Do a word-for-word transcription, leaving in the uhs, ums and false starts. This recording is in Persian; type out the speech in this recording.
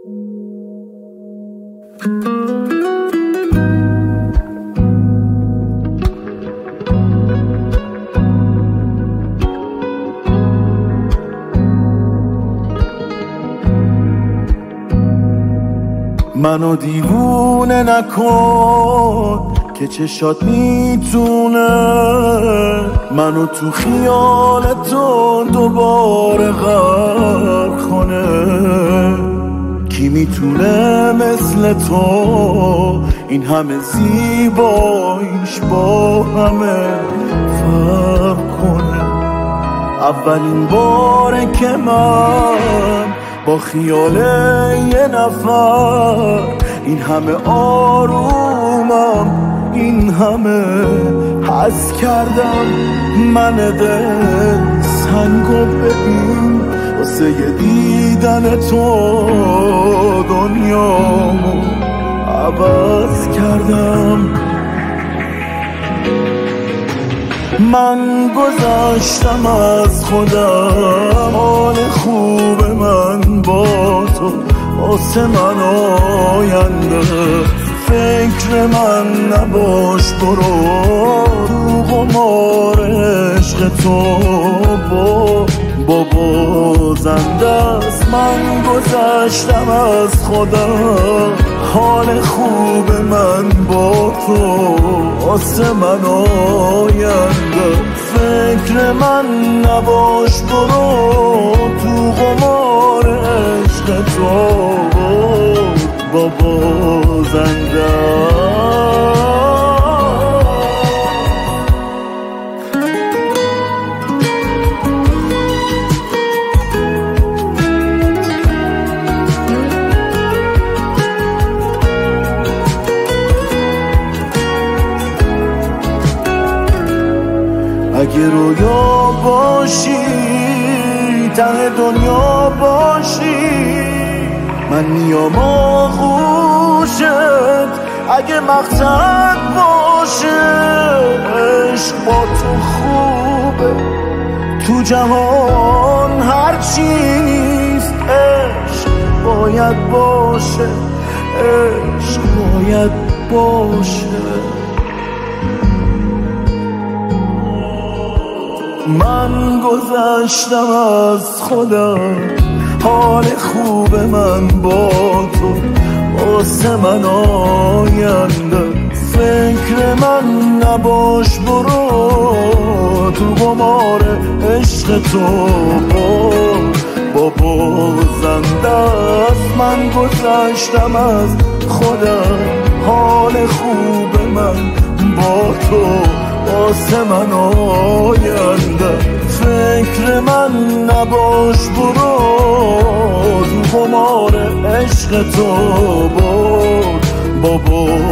منو دیوونه نکن که چشات میتونه منو تو خیال تو دوباره غرق کنه. کی میتونه مثل تو این همه زیباییش با همه فرق کنه؟ اولین باره که من با خیال یه نفر این همه آرومم، این همه حس کردم. من دل سنگو ببین واسه یه دیدن تو دنیامو عوض کردم. من گذشتم از خودم، حال خوب من با تو واسه من آینده. فکر من نباش، برو رو قمار عشق تو با بابا زنده است. من گذشتم از خودم، حال خوب من با تو واسه من آینده. فکر من نباش، برو تو قمار عشق تو بابا زنده. اگه رویا باشی، ته دنیا باشی، من میام آغوشت. اگه مقصد باشه عشق با تو خوبه، تو جهان هرچی نیست عشق باید باشه، عشق باید باشه. من گذشتم از خودم، حال خوب من با تو واسه من آینده. فکر من نباش، برو تو قمار عشق تو بابا زنده است. من گذشتم از خودم، حال خوب من با تو واسه من آینده. فکر من نباش، برو تو قمار عشق تو بابا